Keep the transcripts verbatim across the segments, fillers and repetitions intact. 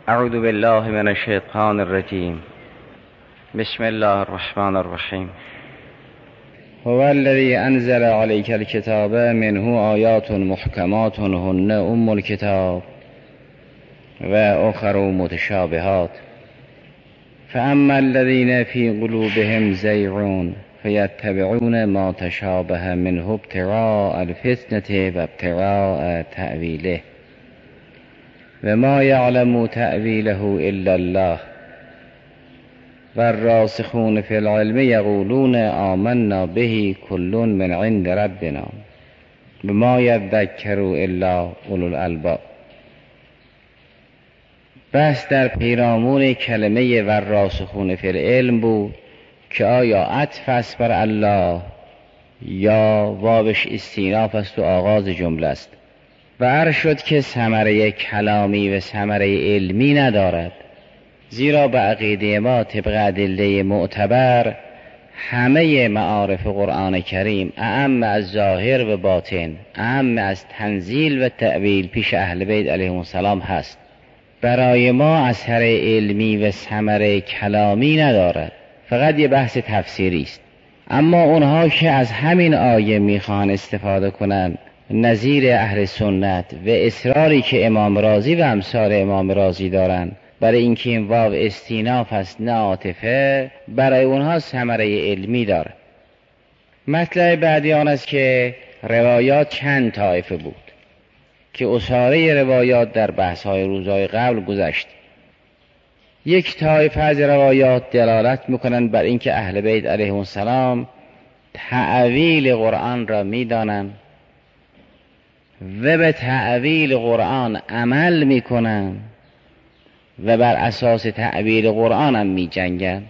اعوذ بالله من الشیطان الرجیم. بسم الله الرحمن الرحیم. هو الذی انزل علیک الکتاب منه آیات محکمات هن ام الکتاب و اخر متشابهات فاما الذین فی قلوبهم زیغ فیتبعون ما تشابه منه ابتغاء الفتنة و ابتغاء تأویله و ما یعلم تأویله الا الله والراسخون فی العلم یقولون آمنا به کل من عند ربنا و ما یذکر الا اولو الالباب. بس در پیرامون کلمه والراسخون فی العلم بود که آیا عطف است بر الله یا واوش استیناف است و آغاز جمله است. و عرض شد که ثمره کلامی و ثمره علمی ندارد، زیرا به عقیده ما طبق ادله معتبر همه معارف قرآن کریم اعم از ظاهر و باطن، اعم از تنزیل و تأویل پیش اهل بیت علیهم السلام هست. برای ما اثر علمی و ثمره کلامی ندارد، فقط یه بحث تفسیری است. اما اونها که از همین آیه میخوان استفاده کنند نظیر اهل سنت و اصراری که امام رازی و امثال امام رازی دارند برای اینکه این واو استیناف است نه عاطفه، برای اونها ثمره علمی دارد. مطلب بعدی آن است که روایات چند طایفه بود که اساره روایات در بحث‌های روزهای قبل گذشت. یک طایفه از روایات دلالت میکنند بر اینکه اهل بیت علیهم السلام تأویل قرآن را میدانند و به تأویل قرآن عمل میکنند و بر اساس تأویل قرآن هم می جنگن.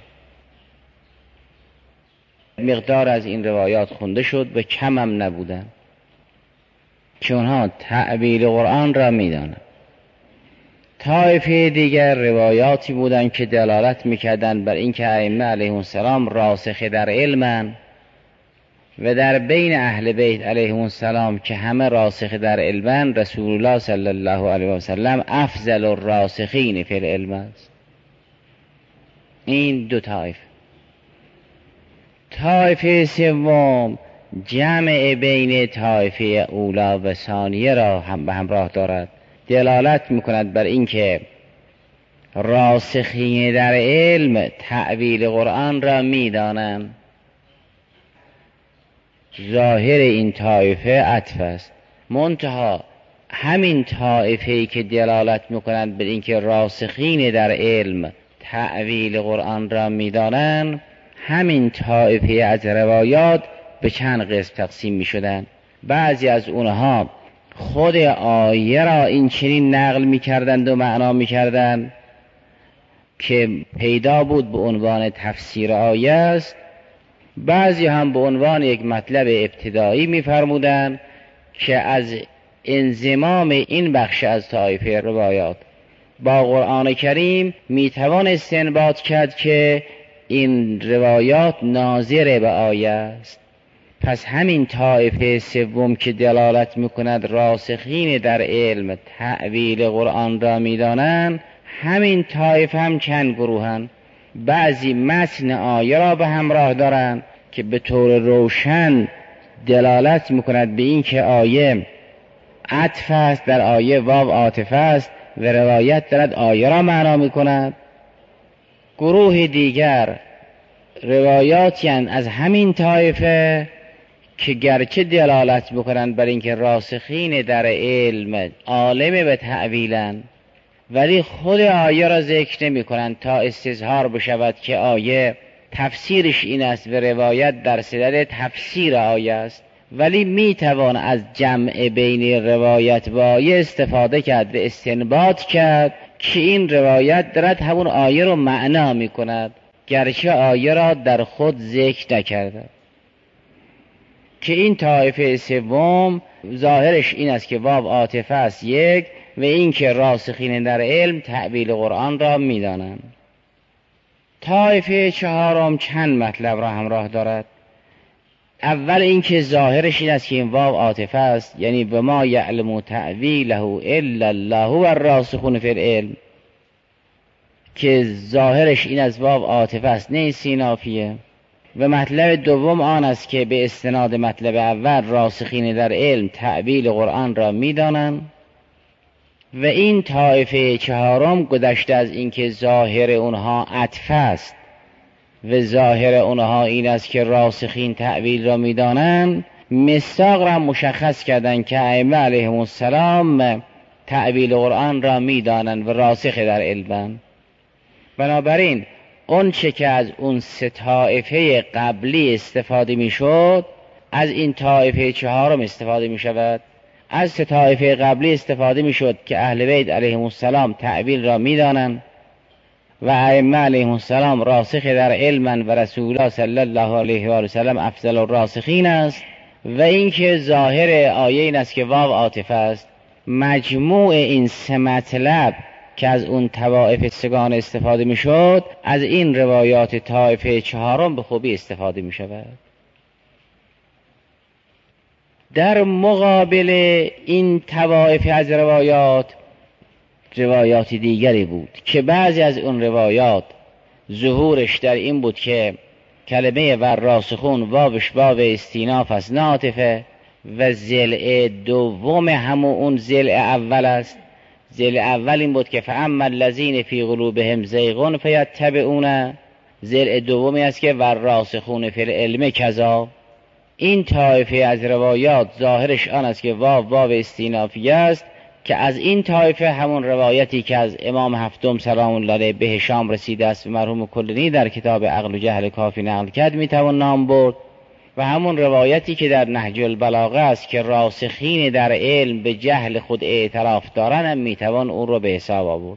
مقدار از این روایات خونده شد و کم هم نبودن که اونها تأویل قرآن را می دانن. طایفه دیگر روایاتی بودن که دلالت می کردن بر اینکه ائمه علیهم السلام راسخ در علمن و در بین اهل بیت علیهم السلام که همه راسخ در علمن رسول الله صلی الله علیه و سلم افضل الراسخین فی العلم است. این دو طایفه. طایفه سوم جمع بین طایفه اولا و ثانیه را هم به همراه دارد، دلالت میکند بر اینکه راسخین در علم تأویل قرآن را میدانند. ظاهر این طایفه عطف است، منتها همین طایفه‌ای که دلالت میکنند بر اینکه راسخین در علم تأویل قرآن را میدانند، همین طایفه از روایات به چند قسم تقسیم میشدند. بعضی از اونها خود آیه را این چنین نقل میکردند و معنا میکردند که پیدا بود به عنوان تفسیر آیه است، بعضی هم به عنوان یک مطلب ابتدایی می‌فرمودند که از انضمام این بخش از طایفه روایات با قرآن کریم میتوان استنباط کرد که این روایات ناظر به آیه است. پس همین طایفه سوم که دلالت میکند راسخین در علم تأویل قرآن را میدانند، همین طایفه هم چند گروهند. بعضی متن آیه را به همراه دارند که به طور روشن دلالت میکند به این که آیه عطف است، در آیه واو عاطفه است و روایت دارد آیه را معنا میکند. گروه دیگر روایاتی از همین طایفه که گرچه دلالت میکنند بر اینکه راسخین در علم عالم به تأویلند، ولی خود آیه را ذکر نمی کنند تا استظهار بشود که آیه تفسیرش این است و روایت در صدد تفسیر آیه است. ولی می توان از جمع بین روایت و آیه استفاده کرد و استنباط کرد که این روایت دارد همون آیه رو معنا می کند گرچه آیه را در خود ذکر نکرده. که این طایفه سوم ظاهرش این است که واو عاطفه است یک، و این که راسخین در علم تأویل قرآن را می دانند. طایفه چهارم چند مطلب را همراه دارد. اول این که ظاهرش این است که این واو عاطفه است، یعنی به ما یعلم تأویله الا الله و الراسخون فی العلم. که ظاهرش این از واو عاطفه است نه استینافیه. و مطلب دوم آن است که به استناد مطلب اول راسخین در علم تأویل قرآن را می‌دانند و این طایفه چهارم گذشته از اینکه ظاهر اونها عطف است و ظاهر اونها این است که راسخین تأویل را می‌دانند، مصداق را مشخص کردند که ائمه علیهم السلام تأویل قرآن را می‌دانند و راسخ در علمند. بنابراین اون چه که از اون سه طایفه قبلی استفاده میشد از این طایفه چهارم استفاده می شود. از سه طایفه قبلی استفاده میشد که اهل بیت علیهم السلام تأویل را می‌دانند و ائمه علیهم السلام راسخ در علم و رسول الله صلی الله علیه و آله و سلم افضل الراسخین است. و اینکه ظاهر آیه این است که واو عاطفه است. مجموع این سه مطلب که از اون طوائف سگان استفاده میشد از این روایات طایفه چهارم به خوبی استفاده می شود. در مقابل این طوائف از روایات روایات دیگری بود که بعضی از اون روایات ظهورش در این بود که کلمه والراسخون واوش واو استیناف است نه عاطفه و ضلع دوم همون اون ضلع اول است. ضلع اول این بود که فاما الذین فی قلوبهم زیغ فیتبعون، ضلع دومی است که والراسخون فی العلم کذا. این طایفه از روایات ظاهرش آن است که واو واو استینافی است که از این طایفه همون روایتی که از امام هفتم سلام الله علیه به هشام رسیده است و مرحوم کلینی در کتاب عقل و جهل کافی نقل کرد میتوان نام برد و همون روایتی که در نهج البلاغه است که راسخین در علم به جهل خود اعتراف دارن هم میتوان اون رو به حساب آورد.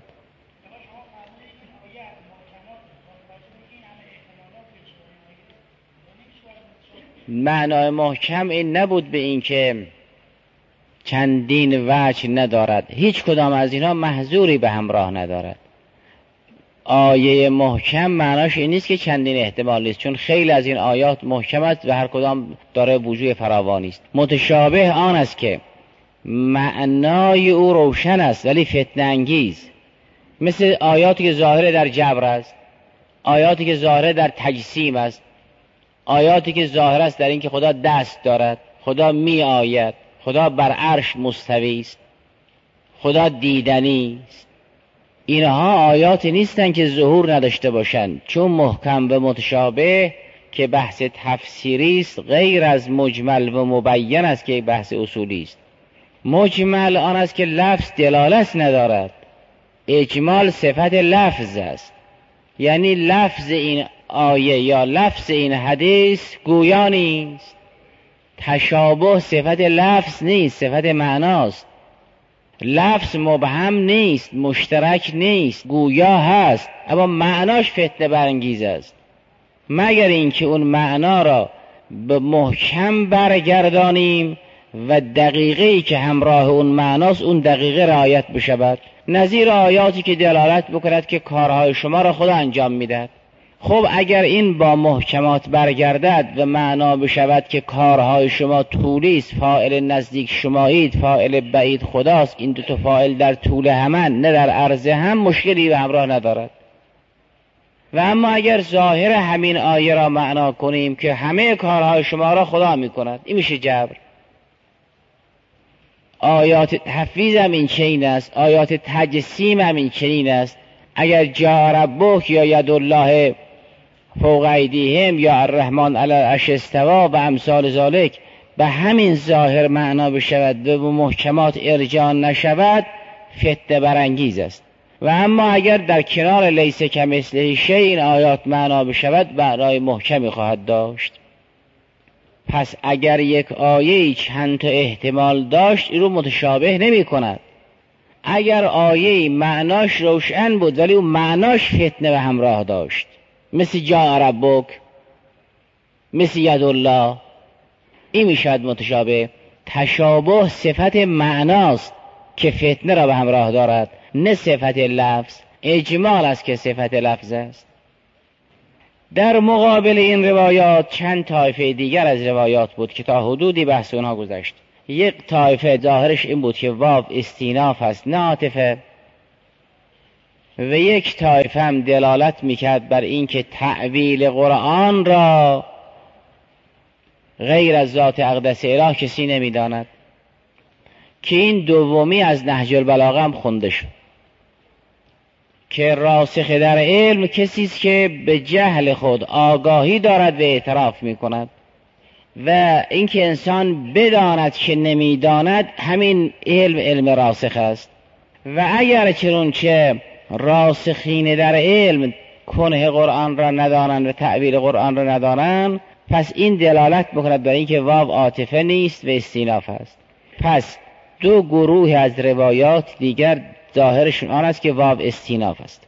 معنای محکم این نبود به این که چندین وجه ندارد، هیچ کدام از اینها محظوری به همراه ندارد. آیه محکم معناش این نیست که چندین احتمال نیست، چون خیلی از این آیات محکم است و هر کدام داره وجوه فراوانی است. متشابه آن است که معنای او روشن است ولی فتنه انگیز، مثل آیاتی که ظاهر در جبر است، آیاتی که ظاهر در تجسیم است، آیاتی که ظاهر است در این که خدا دست دارد، خدا می آید، خدا بر عرش مستوی است، خدا دیدنی است. اینها آیاتی نیستن که ظهور نداشته باشند، چون محکم و متشابه که بحث تفسیری است غیر از مجمل و مبین است که بحث اصولی است. مجمل آن است که لفظ دلالت ندارد، اجمال صفت لفظ است، یعنی لفظ این آیه یا لفظ این حدیث گویا نیست. تشابه صفت لفظ نیست، صفت معناست. لفظ مبهم نیست، مشترک نیست، گویا هست اما معناش فتنه برانگیز است، مگر اینکه اون معنا را به محکم برگردانیم و دقیقه‌ای که همراه اون معناست اون دقیقه رعایت بشود. نظیر آیاتی که دلالت بکند که کارهای شما را خدا انجام میدهد. خب اگر این با محکمات برگردد و معنا بشود که کارهای شما طولی است، فاعل نزدیک شمایید، فاعل بعید خداست، این دو تا فاعل در طول همن نه در عرض هم، مشکلی به همراه ندارد. و اما اگر ظاهر همین آیه را معنا کنیم که همه کارهای شما را خدا میکند، این میشه جبر. آیات تفویض هم این چنین است، آیات تجسیم هم این چنین است. اگر جاء ربک یا ید الله فوق ایدیهم یا الرحمن علی العرش استوی و امثال ذالک به همین ظاهر معنا بشود و به محکمات ارجاع نشود، فتنه برانگیز است. و اما اگر در کنار لیس کمثله شیء این آیات معنا بشود، معنای محکمی خواهد داشت. پس اگر یک آیه چند تا احتمال داشت، این رو متشابه نمی کند. اگر آیه معناش روشن بود ولی اون معناش فتنه به همراه داشت، مثل جاء ربک، مثل ید الله، این میشود متشابه. تشابه صفت معناست که فتنه را به همراه دارد، نه صفت لفظ. اجمال است که صفت لفظ است. در مقابل این روایات چند طایفه دیگر از روایات بود که تا حدودی بحث اونها گذشت. یک طایفه ظاهرش این بود که واو استیناف است نه عاطفه، و یک طایفه هم دلالت میکرد بر اینکه تأویل قرآن را غیر از ذات اقدس اله کسی نمیداند، که این دومی از نهج البلاغه هم خونده شد که راسخ در علم کسی است که به جهل خود آگاهی دارد و اعتراف میکند، و اینکه انسان بداند که نمیداند همین علم علم راسخ است. و اگر چنانچه راسخین در علم کنه قرآن را ندانند و تعبیر قرآن را ندانند، پس این دلالت بکند بر اینکه واو عاطفه نیست و استیناف است. پس دو گروه از روایات دیگر ظاهرشون آن است که واو استیناف است.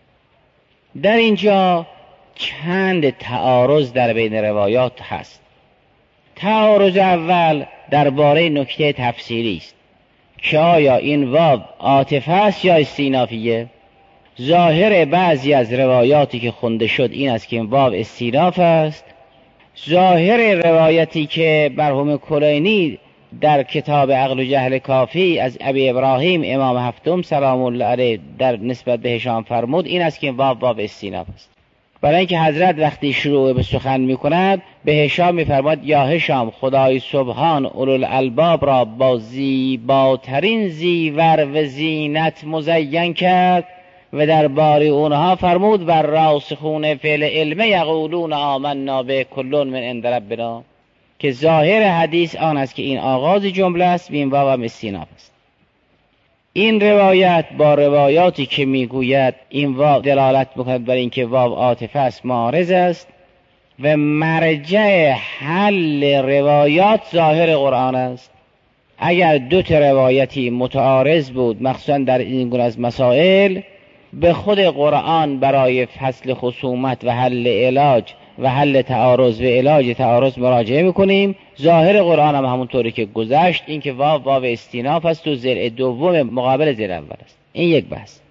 در اینجا چند تعارض در بین روایات هست. تعارض اول درباره نکته تفسیری است که آیا این واو عاطفه است یا استینافیه. ظاهر بعضی از روایاتی که خونده شد این است که این واو استیناف است. ظاهر روایتی که مرحوم کلینی در کتاب عقل و جهل کافی از ابی ابراهیم امام هفتم سلام الله علیه در نسبت به هشام فرمود این است که این واو واو استیناف است. برای اینکه حضرت وقتی شروع به سخن میکند به هشام میفرماد یا هشام خدای سبحان اولوالالباب را با زیباترین زیور و زینت مزین کرد و در باری اونها فرمود و راسخون فی العلم یقولون آمنا به کل من عند ربنا، که ظاهر حدیث آن است که این آغاز جمله است و این واو هم استیناف است. این روایت با روایاتی که میگوید این واو دلالت میکند بر اینکه واو عاطفه است معارض است و مرجع حل روایات ظاهر قرآن است. اگر دو تا روایتی متعارض بود مخصوصا در این گونه از مسائل، به خود قرآن برای فصل خصومت و حل علاج و حل تعارض و علاج تعارض مراجعه میکنیم. ظاهر قرآن هم همونطوری که گذشت این که واو واو استیناف است و ضلع دوم مقابل ضلع اول است. این یک بحث.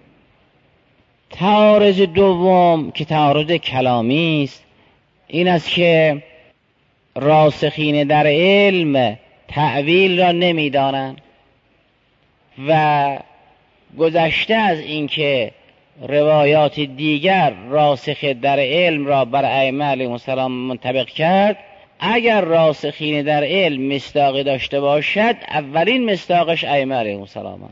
تعارض دوم که تعارض کلامی است این است که راسخین در علم تأویل را نمیدانند و گذشته از این که روایات دیگر راسخ در علم را بر ائمه علیهم السلام منطبق کرد، اگر راسخین در علم مصداقی داشته باشد اولین مصداقش ائمه علیهم السلام.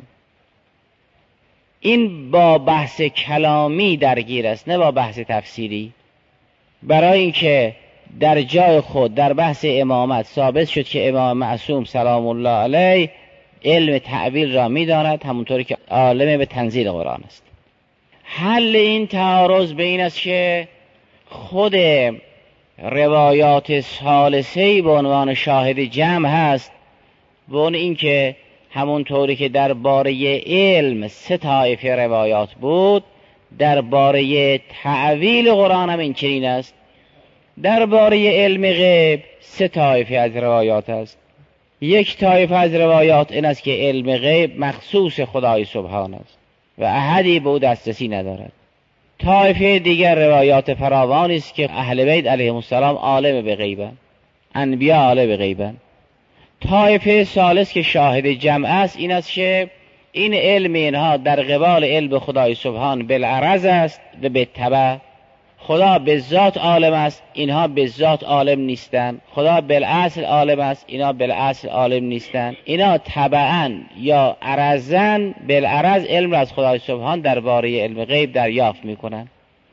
این با بحث کلامی درگیر است نه با بحث تفسیری، برای اینکه در جای خود در بحث امامت ثابت شد که امام معصوم سلام الله علیه علم تعبیر را میداند همونطوری که عالم به تنزیل قرآن است. حل این تعارض به این است که خود روایات ثالثه به عنوان شاهد جمع هست و اون این که همونطوری که درباره علم سه طایفه روایات بود، درباره تعویل قرآن هم این چنین است. درباره علم غیب سه طایفه از روایات است. یک طایفه از روایات این است که علم غیب مخصوص خدای سبحان است و احدی به او دسترسی ندارد. طایفه دیگر روایات فراوانی است که اهل بیت علیهم السلام عالم به غیبند، انبیا عالم به غیبند. طایفه ثالث که شاهد جمع است این است که این علم اینها در قبال علم خدای سبحان بالعرض است و بالتبع. خدا به ذات عالم است، اینها به ذات عالم نیستند. خدا بالاصل عالم است، اینها بالاصل عالم نیستند. اینا تبعاً یا عرضاً بالعرض علم را از خدای سبحان درباره علم غیب دریافت میکنند.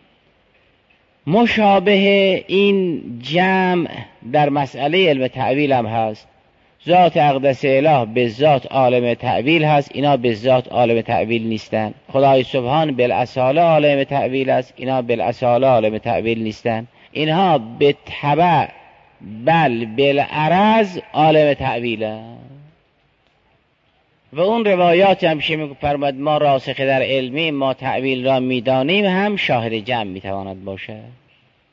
مشابه این جمع در مسئله علم تعویل هم هست. ذات اقدس اله به ذات عالم تعویل هست، اینا به ذات عالم تعویل نیستند. خدای سبحان بالاصاله عالم تعویل است، اینا بالاصاله عالم تعویل نیستند. اینها به تبع بل بالعرض عالم تعویل است. و اون روایات هم که می‌فرماد ما راسخ در علمی ما تعویل را میدانیم هم شاهد جمع میتواند باشه.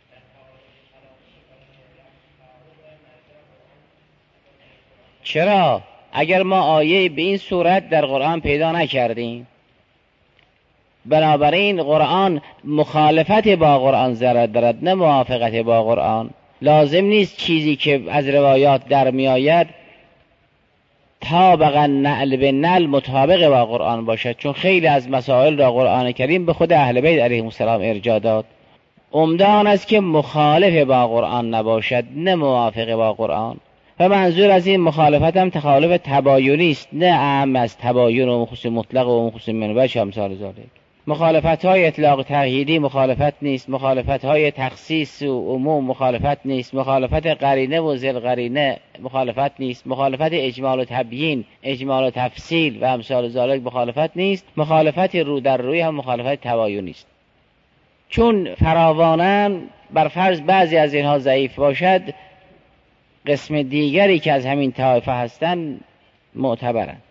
چرا؟ اگر ما آیه به این صورت در قرآن پیدا نکردیم، بنابراین قرآن مخالفت با قرآن ضرر دارد نه موافقت با قرآن. لازم نیست چیزی که از روایات در می آید طابق نعل به نعل مطابق با قرآن باشد، چون خیلی از مسائل را قرآن کریم به خود اهل بیت علیهم السلام ارجاع داد. عمده آن است که مخالف با قرآن نباشد، نه موافق با قرآن. و منظور از این مخالفت هم تخالف تباینی است، نه اعم از تباین و خصوص مطلق و خصوص منوچ امثال ذالک. مخالفت های اطلاق تقییدی مخالفت نیست، مخالفت های تخصیص و عموم مخالفت نیست، مخالفت قرینه و ذل قرینه مخالفت نیست، مخالفت اجمال و تبیین، اجمال و تفصیل و امثال ذالک مخالفت نیست، مخالفت رو در روی هم مخالفت تباینی است. چون فراوانن بر فرض بعضی از اینها ضعیف باشد، قسم دیگری که از همین طایفه هستند معتبرند.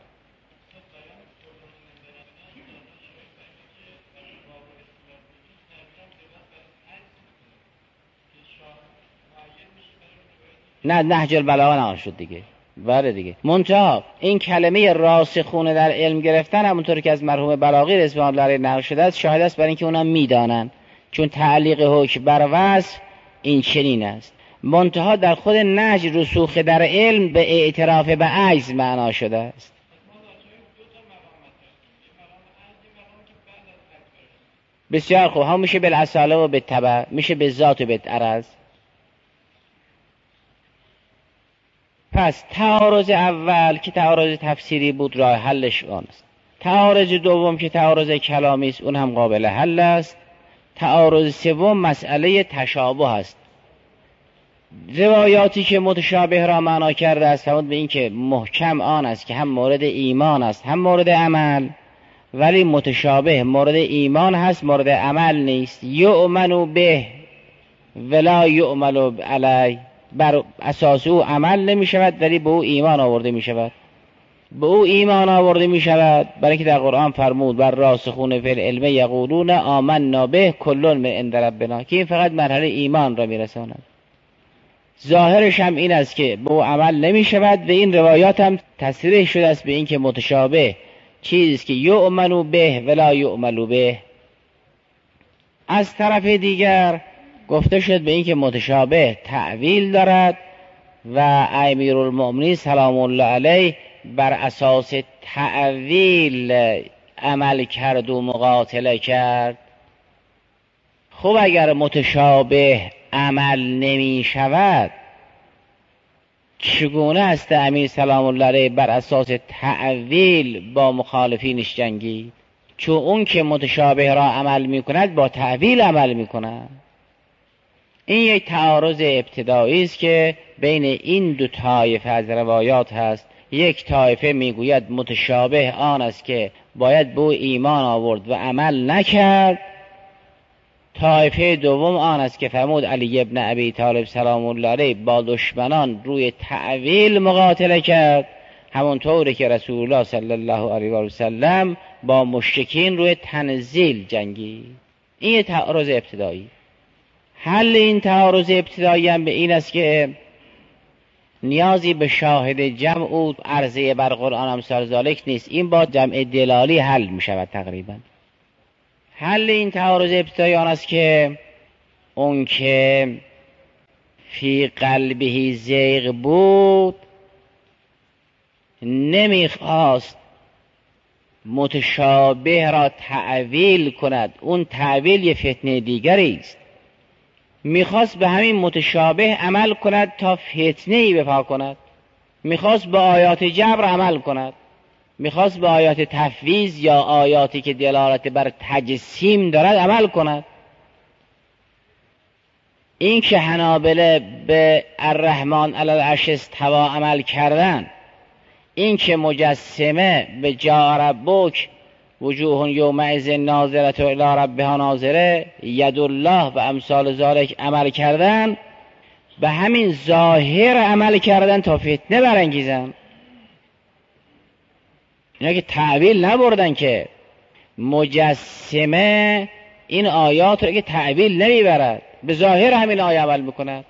نه نهج البلاغه نقل شد دیگه. بله دیگه. منتها این کلمه راسخون در علم گرفتن همونطور که از مرحوم بلاغی رضوان الله علیه نقل شده است شاهد است برای اینکه اونم میدانن، چون تعلیق حکم بر وصف این چنین است. منتها در خود نهج رسوخ در علم به اعتراف به عجز معنا شده است. بسیار خوب. هم میشه بالاصاله و بالتبع، میشه به ذات و بالعرض. پس تعارض اول که تعارض تفسیری بود راه حلش آن است. تعارض دوم که تعارض کلامی است اون هم قابل حل است. تعارض سوم مسئله تشابه است. روایاتی که متشابه را معنا کرده است فرمود به این که محکم آن است که هم مورد ایمان است هم مورد عمل، ولی متشابه مورد ایمان هست مورد عمل نیست. یؤمن به ولا یؤمن علی، بر اساس او عمل نمی شود ولی به او ایمان آورده می شود. به او ایمان آورده می شود برای که در قرآن فرمود بر راسخون فی العلم یقولون آمنا به کل من عند ربنا، که این فقط مرحله ایمان را می رساند. ظاهرش هم این است که به او عمل نمی شود و این روایات هم تصریح شده است به این که متشابه چیزی که یؤمنو به ولا یؤملو به. از طرف دیگر گفته شد به این که متشابه تعویل دارد و امیرالمؤمنین سلام الله علیه بر اساس تعویل عمل کرد و مقاتله کرد. خب اگر متشابه عمل نمی شود چگونه است امیر سلام الله علیه بر اساس تعویل با مخالفینش جنگید؟ چون اون که متشابه را عمل می کند با تعویل عمل می کند. این یک تعارض ابتدایی است که بین این دو طایفه از روایات هست. یک طایفه میگوید متشابه آن است که باید به ایمان آورد و عمل نکرد. طایفه دوم آن است که فرمود علی ابن ابی طالب سلام الله علیه با دشمنان روی تعویل مقاتله کرد، همونطوری که رسول الله صلی الله علیه و سلم با مشرکین روی تنزیل جنگید. این تعارض ابتدایی. حل این تعارض ابتدایی هم به این است که نیازی به شاهد جمع و عرضه بر قرآن امثال ذالک نیست. این با جمع دلالی حل می شود تقریبا. حل این تعارض ابتدایی آن است که اون که فی قلبه زیغ بود نمیخواست متشابه را تعویل کند، اون تعویل یه فتنه دیگری است. میخواست به همین متشابه عمل کند تا فتنه ای بپا کند. میخواست به آیات جبر عمل کند، میخواست به آیات تفویض یا آیاتی که دلالت بر تجسیم دارد عمل کند. این که حنابله به الرحمن علی العرش استوی عمل کردن، این که مجسمه به جاء ربک وجوه یومئذ ناظرة الی ربها ناظره ید الله و امثال ذالک عمل کردن، به همین ظاهر عمل کردن تا فتنه برانگیزن. اینا که تعویل نبردن، که مجسمه این آیات رو که تعویل نمیبرد، به ظاهر همین آیه عمل میکند،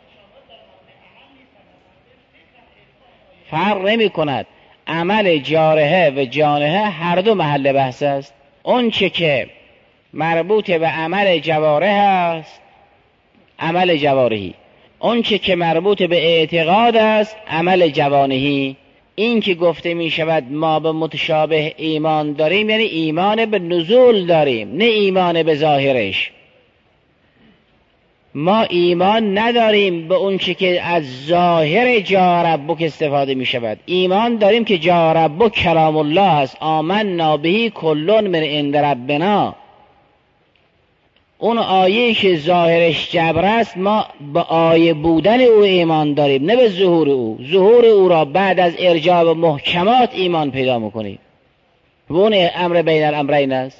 فرق نمی کند. عمل جارحه و جانحه هر دو محل بحث است. اون چه که مربوط به عمل جوارح است عمل جوارحی، اون چه که مربوط به اعتقاد است عمل جوانحی. این که گفته می شود ما به متشابه ایمان داریم یعنی ایمان به نزول داریم، نه ایمان به ظاهرش. ما ایمان نداریم به اون چی که از ظاهر جا ربک استفاده می شود. ایمان داریم که جا ربک کلام الله است. آمنا به کل من عند ربنا. اون آیه که ظاهرش جبر است ما به آیه بودن او ایمان داریم، نه به ظهور او. ظهور او را بعد از ارجاع به محکمات ایمان پیدا میکنیم و اون امر بین الامرین است.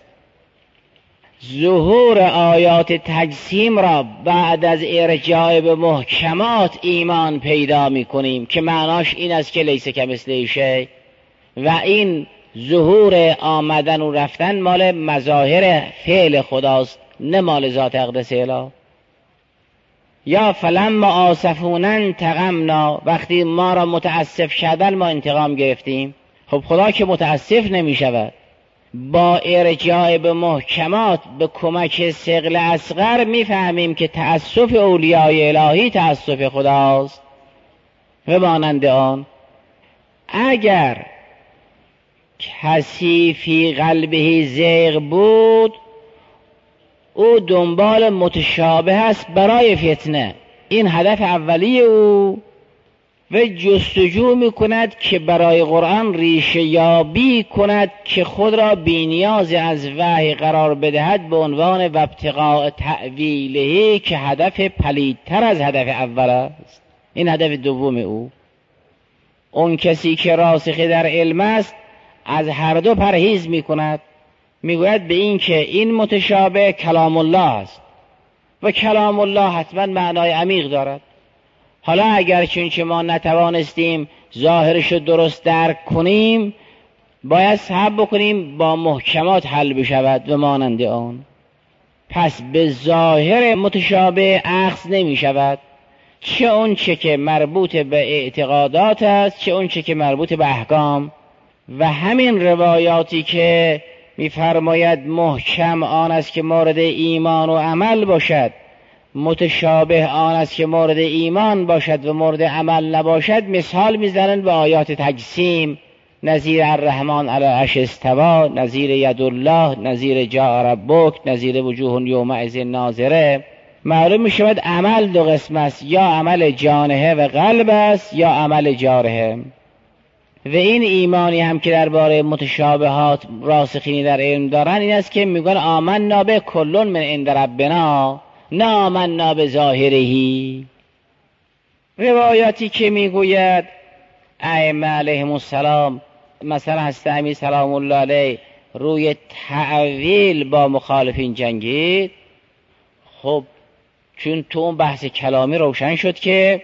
ظهور آیات تجسیم را بعد از ارجاع به محکمات ایمان پیدا میکنیم که معناش این است که لیس کمثله شیء، و این ظهور آمدن و رفتن مال مظاهر فعل خداست، نه مال ذات اقدس اله. یا فلما آسفونا انتقمنا، وقتی ما را متاسف کردن ما انتقام گرفتیم. خب خدا که متاسف نمی شود. با ارجاع به محکمات به کمک ثقل اصغر میفهمیم که تأسف اولیای الهی تأسف خداست و مانند آن. اگر کسی فی قلبه زیغ بود او دنبال متشابه است برای فتنه، این هدف اولی او، و جستجو می کند که برای قرآن ریشه یابی کند که خود را بی‌نیاز از وحی قرار بدهد به عنوان و ابتغاء تأویله که هدف پلیدتر از هدف اول است. این هدف دوم او. اون کسی که راسخ در علم است از هر دو پرهیز می کند. میگوید به این که این متشابه کلام الله است و کلام الله حتما معنای عمیق دارد. حالا اگر چون ما نتوانستیم ظاهرش رو درست درک کنیم باید صبر بکنیم با محکمات حل بشود و مانند آن. پس به ظاهر متشابه اخذ نمی شود، چه اون چه که مربوط به اعتقادات است چه اون چه که مربوط به احکام. و همین روایاتی که می‌فرماید محکم آن است که مورد ایمان و عمل باشد، متشابه آن است که مورد ایمان باشد و مورد عمل نباشد، مثال میزنند به آیات تجسیم، نظیر الرحمن علی العرش استوی، نظیر ید الله، نظیر جاء ربک، نظیر وجوه یومئذ ناظره. معلوم میشود عمل دو قسم است، یا عمل جانحه و قلب است یا عمل جارحه. و این ایمانی هم که درباره متشابهات راسخینی در علم دارن این است که میگن آمنا به کل من عند ربنا، نه آمنا به ظاهرهی. روایاتی که میگوید ائمه علیهم السلام، مثلا حضرت امیر سلام الله علیه روی تعویل با مخالفین جنگید، خب چون تو اون بحث کلامی روشن شد که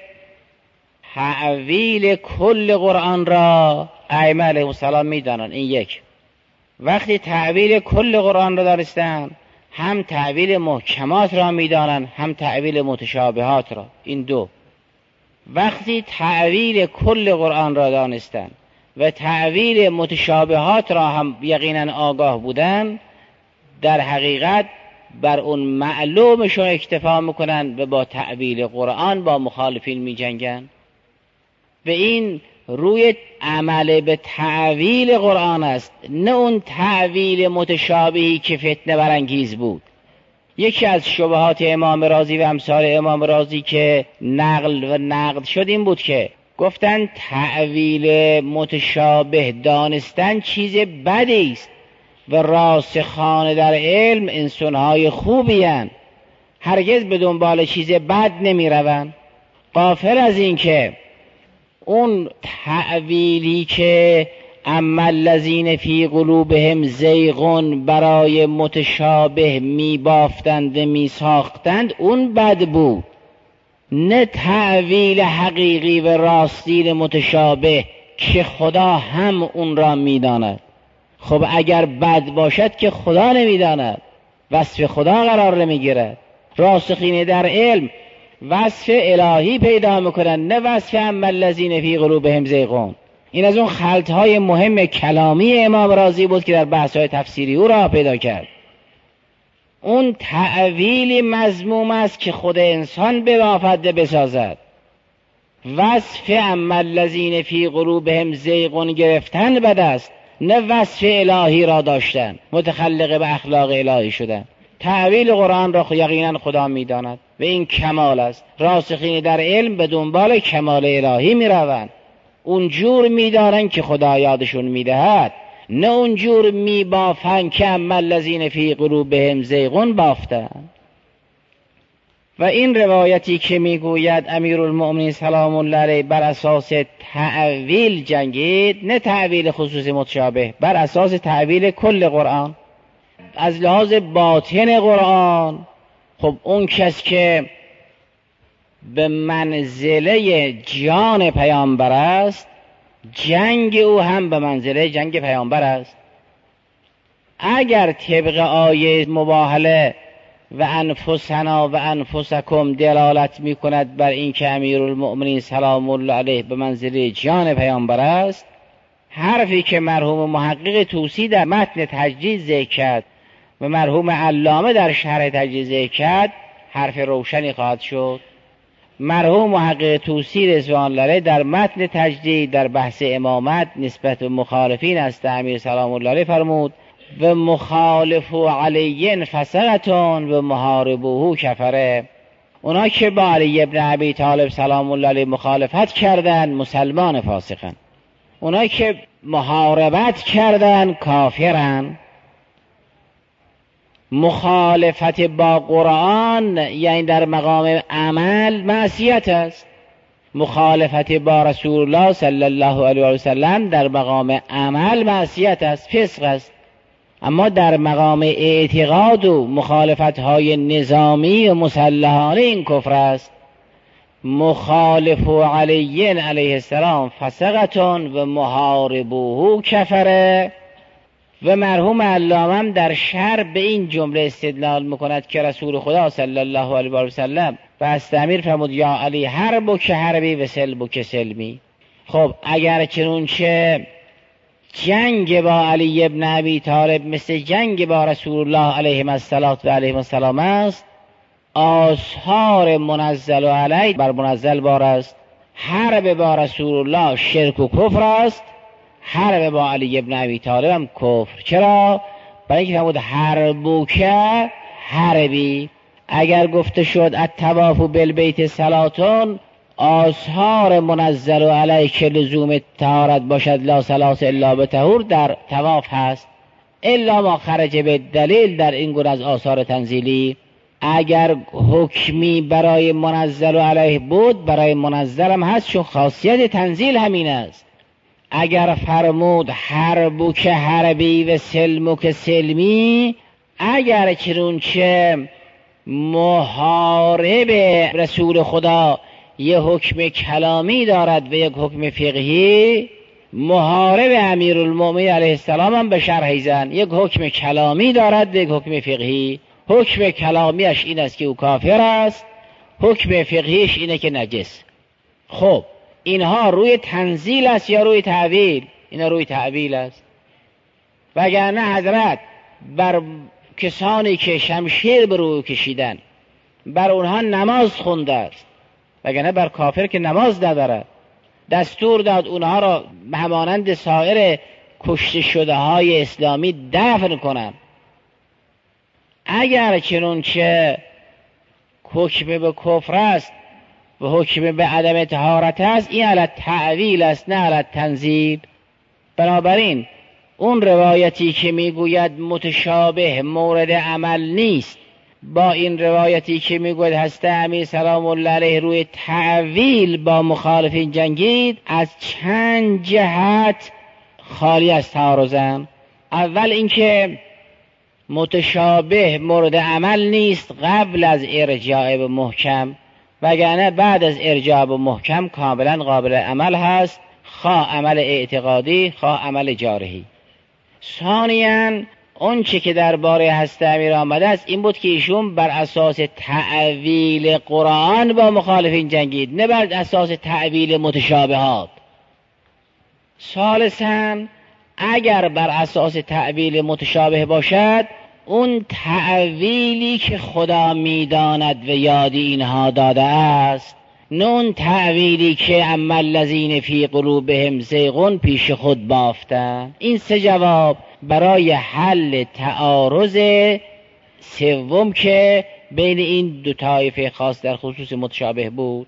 تعویل کل قرآن را ائمه علیهم السلام میدانن. این یک. وقتی تعویل کل قرآن را دانستن هم تعویل محکمات را میدانن هم تعویل متشابهات را. این دو. وقتی تعویل کل قرآن را دانستن و تعویل متشابهات را هم یقینا آگاه بودن، در حقیقت بر اون معلومشون اکتفا میکنن و با تعویل قرآن با مخالفین میجنگن. و این روی عمل به تعویل قرآن است، نه اون تعویل متشابهی که فتنه برانگیز بود. یکی از شبهات امام رازی و امثال امام رازی که نقل و نقد شد این بود که گفتن تعویل متشابه دانستن چیز بدی است و راسخان در علم انسانهای خوبی هستند، هرگز به دنبال چیز بد نمی روند. غافل از این که اون تعویلی که اما الذین فی قلوبهم زیغون برای متشابه می بافتند می ساختند اون بد بود، نه تعویل حقیقی و راستین متشابه که خدا هم اون را می داند. خب اگر بد باشد که خدا نمی داند، وصف خدا قرار نمی گیرد. راسخین در علم وصف الهی پیدا میکنن، نه وصف اما الذین فی قلوبهم زیغون. این از اون خلطهای مهم کلامی امام رازی بود که در بحث‌های تفسیری او را پیدا کرد. اون تعویلی مذموم است که خود انسان به مافده بسازد وصف اما الذین فی قلوبهم زیغ گرفتن بد است، نه وصف الهی را داشتن، متخلق به اخلاق الهی شدن. تعویل قرآن را یقینا خدا میداند و این کمال است. راسخین در علم به دنبال کمال الهی میروند، اونجور میدارن که خدا یادشون میدهد، نه اونجور میبافن که اما الذین فی قلوبهم زیغ بافتن. و این روایتی که میگوید امیرالمؤمنین سلام الله علیه بر اساس تعویل جنگید، نه تعویل خصوص متشابه، بر اساس تعویل کل قرآن. از لحاظ باطن قرآن، خب اون کس که به منزله جان پیامبر است، جنگ او هم به منزله جنگ پیامبر است. اگر طبق آیه مباهله و انفسنا و انفسکم دلالت می کند بر این که امیرالمؤمنین سلام الله علیه به منزله جان پیامبر است، حرفی که مرحوم محقق طوسی در متن تجدید ذکر کرد و مرحوم علامه در شرح تجدید ذکر کرد، حرف روشنی خواهد شد. مرحوم محقق طوسی رضوان الله علیه در متن تجدید در بحث امامت نسبت به مخالفین است امیر سلام الله علیه فرمود و مخالف علی فسقتون و محاربوه کفره. اونا که با علی ابن ابی طالب سلام الله علیه مخالفت کردن مسلمان فاسقن، اونا که محاربت کردن کافرن. مخالفت با قرآن یعنی در مقام عمل معصیت است، مخالفت با رسول الله صلی الله علیه و سلم در مقام عمل معصیت است، فسق است. اما در مقام اعتقاد و مخالفت های نظامی و مسلحانه این کفر است. مخالف علی علیه السلام فسقتون و محاربوه کفره. و مرحوم علامه در شرح به این جمله استدلال میکند که رسول خدا صلی الله علیه و سلم و استعمیر فرمود یا علی حرب که حربی و سلب که سلمی. خب اگر چنونچه جنگ با علی ابن ابی طالب مثل جنگ با رسول الله علیه الصلاة و علیه السلام است، آثار منزل علیه بر منزل بار است. حرب با رسول الله شرک و کفر است، حرب با علی ابن ابی طالب هم کفر. چرا؟ برای اینکه فرمود حربو که حربی. اگر گفته شد الطواف بالبیت صلاتون، آثار منزل علیه که لزوم طهارت باشد لا صلاة الا بطهور در طواف هست، الا ما خرج به دلیل در این گونه از آثار تنزیلی. اگر حکمی برای منزل علیه بود، برای منزل هم هست، چون خاصیت تنزیل همین است. اگر فرمود حربو که حربی و سلمو که سلمی، اگر چنونچه محارب رسول خدا یه حکم کلامی دارد و یک حکم فقهی، محارب امیرالمؤمنین علیه السلام هم به شرح زن یک حکم کلامی دارد و یک حکم فقهی. حکم کلامیش این است که او کافر است، حکم فقهیش اینه که نجس. خب اینها روی تنزیل است یا روی تعویل؟ اینا روی تعویل است. وگرنه حضرت بر کسانی که شمشیر به روی کشیدن بر اونها نماز خونده است، وگرنه بر کافر که نماز ندارد. دستور داد اونها را همانند سایر کشته شده های اسلامی دفن کنند. اگر چنانچه حکم به کفر است و حکم به عدم طهارت است، این علی تعویل است نه علی تنزیل. بنابراین اون روایتی که میگوید متشابه مورد عمل نیست با این روایتی که میگوید هسته امیر سلام الله علیه روی تعویل با مخالفین جنگید، از چند جهت خالی از تعارضند. اول اینکه متشابه مورد عمل نیست قبل از ارجاع به محکم، وگرنه بعد از ارجاع به محکم کاملا قابل عمل هست، خواه عمل اعتقادی خواه عمل جارحی. ثانیاً اون چی که درباره هسته امیر آمده است این بود که ایشون بر اساس تعویل قرآن با مخالفین جنگید، نه بر اساس تعویل متشابهات. ثالثاً اگر بر اساس تعویل متشابه باشد، اون تعویلی که خدا میداند و یادی اینها داده است، نه اون تعویلی که اما الذین فی قلوبهم زیغ پیش خود بافتن. این سه جواب برای حل تعارض سوم که بین این دو طایفه خاص در خصوص متشابه بود.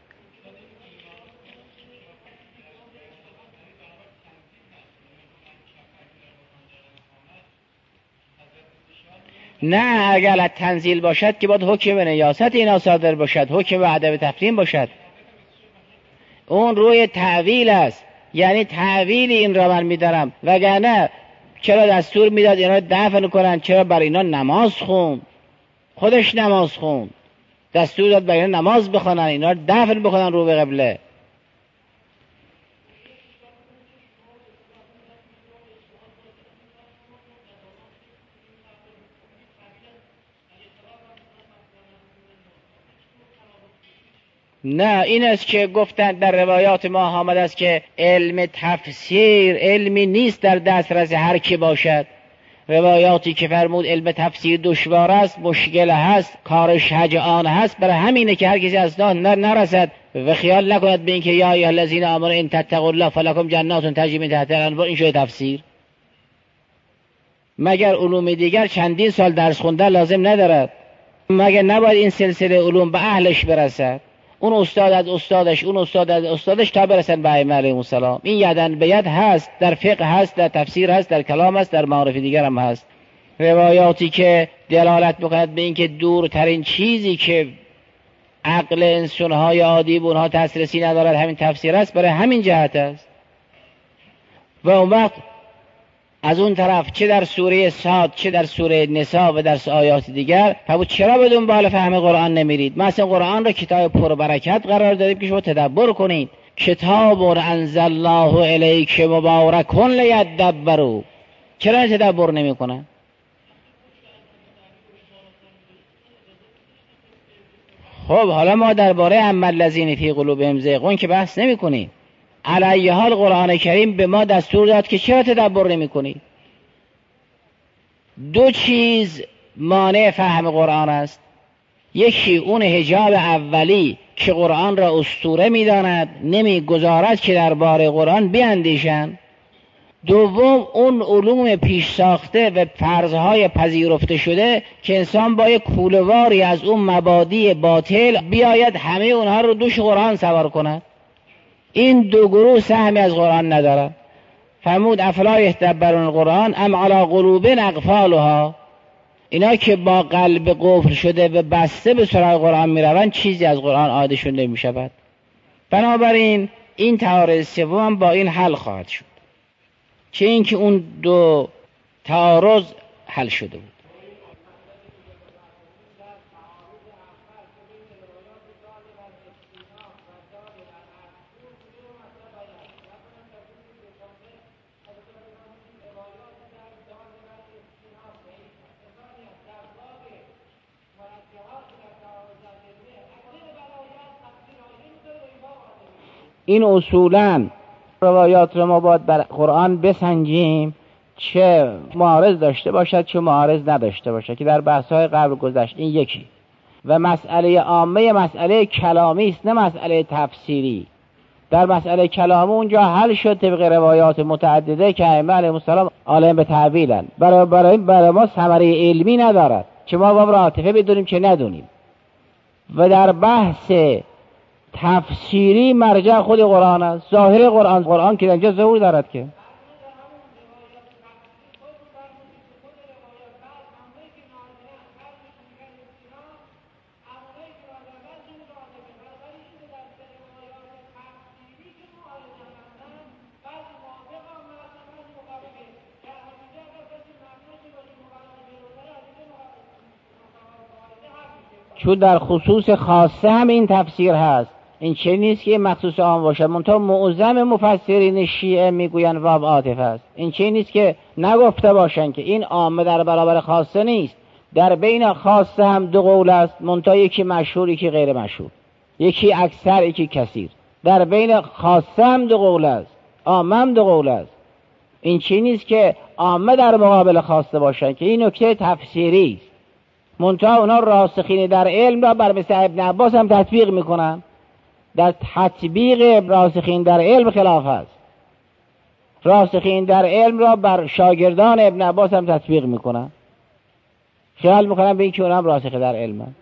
نه اگر تنزیل باشد که باید حکم نیاست اینا صادر باشد، حکم و عدم تفریم باشد. اون روی تعویل است، یعنی تعویل این را من میدارم، وگرنه چرا دستور میداد اینا دفن کنن؟ چرا بر اینا نماز خون؟ خودش نماز خون، دستور داد بر اینا نماز بخونن، اینا دفن بکنن رو به قبله. نه این است که گفتن در روایات ما آمده است که علم تفسیر علمی نیست در دسترس هر کی باشد. روایاتی که فرمود علم تفسیر دشوار است، مشکل هست، کارش هجعان هست، برای همینه که هر کسی از نه نرسد و خیال نکند به اینکه یا ایها الذین آمنوا ان تتقوا الله فلکم جنات تجری من تحتها الانهار، این شده تفسیر. مگر علوم دیگر چندین سال درس خوندن لازم ندارد؟ مگر نباید این سلسله علوم به اهلش برسد؟ اون استاد از استادش، اون استاد از استادش تا برسن به ائمه علیهم السلام. این یدن به ید هست، در فقه هست، در تفسیر هست، در کلام هست، در معارف دیگر هم هست. روایاتی که دلالت می‌کند به اینکه دورترین چیزی که عقل انسان‌های عادی به اونها دسترسی ندارد همین تفسیر است، برای همین جهت است. و اون وقت از اون طرف چه در سوره صاد چه در سوره نساء و در آیات دیگر فرمود چرا به دنبال فهم قرآن نمیرید؟ ما اصلا قرآن را کتاب پربرکت قرار دادیم که شما تدبر کنید. کتاب انزل الله الیک مبارک لیدبروا، چرا تدبر نمیکنن؟ خب حالا ما درباره اما الذین فی قلوبهم زیغ که بحث نمیکنیم. علی حال قرآن کریم به ما دستور داد که چرا تدبر نمی کنی؟ دو چیز مانع فهم قرآن است. یکی اون حجاب اولی که قرآن را اسطوره می داند، نمی گذارد که درباره قرآن بیاندیشند. دوم اون علوم پیش ساخته و فرضهای پذیرفته شده که انسان با یک کوله‌واری از اون مبادی باطل بیاید همه اونها رو دوش قرآن سوار کند. این دو گروه سهمی از قرآن ندارن. فرمود افلا یتدبرون القرآن ام علی قلوب اقفالها، اینا که با قلب قفل شده و بسته به سراغ قرآن میروند چیزی از قرآن عادشون نمیشود. بنابراین این تعارض سوم با این حل خواهد شد، چه اینکه اون دو تعارض حل شده بود. این اصولاً روایات رو ما باید بر قرآن بسنجیم، چه معارض داشته باشد چه معارض نداشته باشد، که در بحث‌های قبل گذشت. این یکی. و مسئله عامه مسئله کلامی است، نه مسئله تفسیری. در مسئله کلامی اونجا حل شد طبق روایات متعدده که ائمه علیهم السلام عالم به تعویلن. برای برای برای ما ثمره علمی ندارد که ما باب را عاطفه بدونیم که ندونیم. و در بحث تفسیری مرجع خود قرآن است، ظاهر قرآن. قرآن که اینجا ظهور دارد که چون در خصوص خاصه هم این تفسیر هست. این چه نیست که مخصوص عام باشد. منتها معظم مفسرین شیعه میگویند باب عاطفه است. این چه نیست که نگفته باشند که این عامه در برابر خاصه نیست. در بین خاصه هم دو قول است، منتها یکی مشهور یکی غیر مشهور، یکی اکثر یکی کثیر. در بین خاصه هم دو قول است، عامه هم دو قول است. این چه نیست که عامه در مقابل خاصه باشند، که این نکته تفسیری است. منتها اونا راسخین در علم را بر مثل ابن عباس هم تطبیق میکنن. در تطبیق راسخین در علم خلاف است. راسخین در علم را بر شاگردان ابن عباس هم تطبیق میکنن، خیال میکنن به این که اونم راسخ در علم هست.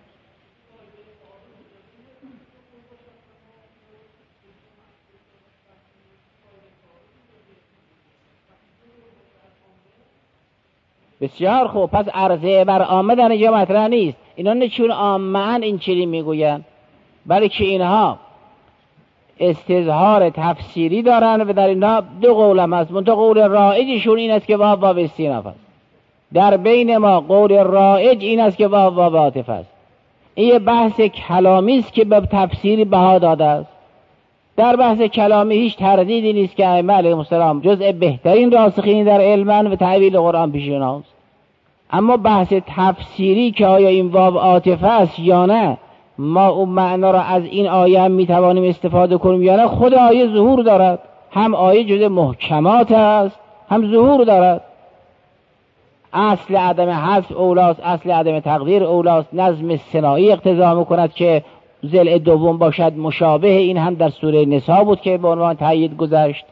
بسیار خوب، پس عرضه بر عامه در اینجا مطرح نیست. اینا نه چون عامه این چیزی میگوین، بلکه اینها استظهار تفسیری دارن و در اینها دو قول هم هست. منتها قول رایجشون این است که واو واو استیناف است. در بین ما قول رایج این است که واو واو عاطف است. این یه بحث کلامی است که به تفسیری بها داده است. در بحث کلامی هیچ تردیدی نیست که ائمه علیهم السلام جزء بهترین راسخین در علمن و تعویل قرآن پیش اونهاست. اما بحث تفسیری که آیا این واو عاطفه است یا نه، ما اون معنا را از این آیه هم میتوانیم استفاده کنیم یا نه، خود آیه ظهور دارد. هم آیه جزء محکمات است، هم ظهور دارد. اصل عدم حذف اولاست، اصل عدم تقدیر اولاست. نظم ثنایی اقتضا میکند که ضلع دوم باشد مشابه. این هم در سوره نساء بود که به عنوان تأیید گذشت.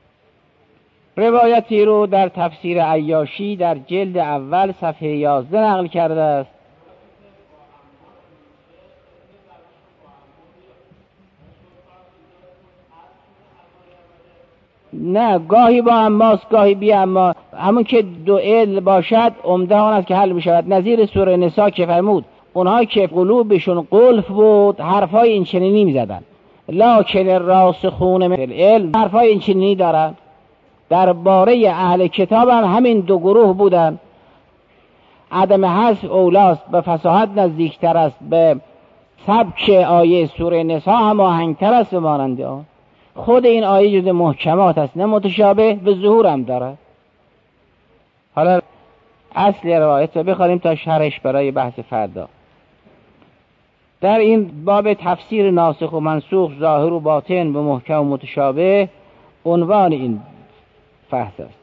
روایتی رو در تفسیر عیاشی در جلد اول صفحه یازده نقل کرده است. نه، گاهی با اماست گاهی بی اما. همون که دو عل باشد عمده آن است که حل می شود. نظیر سوره نساء که فرمود اونها که قلوبشون قلف بود حرفای این چنینی می زدن، لکن الراسخون من العلم حرفای این چنینی دارن. درباره اهل کتاب هم همین دو گروه بودن. عدم حذف اولاست، به فصاحت نزدیکتر است، به سبک آیه سوره نساء هم آهنگتر است و ماننده آن. خود این آیه جز محکمات است، نه متشابه، به ظهور هم داره. حالا اصل روایت رو بخوانیم تا شرحش برای بحث فردا. در این باب تفسیر ناسخ و منسوخ، ظاهر و باطن به محکم و متشابه، عنوان این بحث است.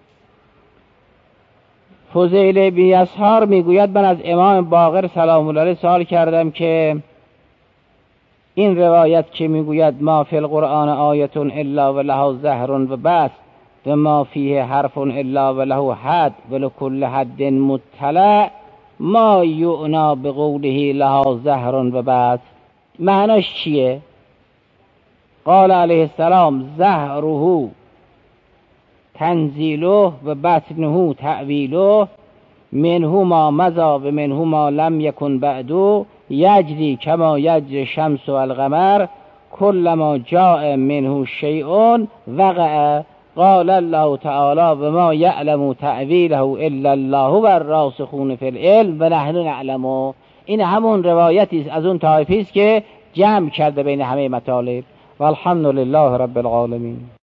فضیل بن یسار میگوید من از امام باقر سلام الله علیه سوال کردم که این روایت که میگوید ما فی القرآن آیت الا وله زهر و بس و ما فیه حرف الا وله حد و لکل حد مطلع ما یعنا بقوله لها زهر و بس، معناش چیه؟ قال علیه السلام زهره تنزیله و بطنه تعویله منه ما مضی و منه ما لم یکن بعدو یجری کما یجری شمس و القمر کلما جاء منه شیء وقع. قال الله تعالی و ما یعلم تعویله الا الله و الراسخون فی العلم و نحن نعلم. این همون روایتی است از اون طایفی است که جمع کرده بین همه مطالب. والحمد لله رب العالمین.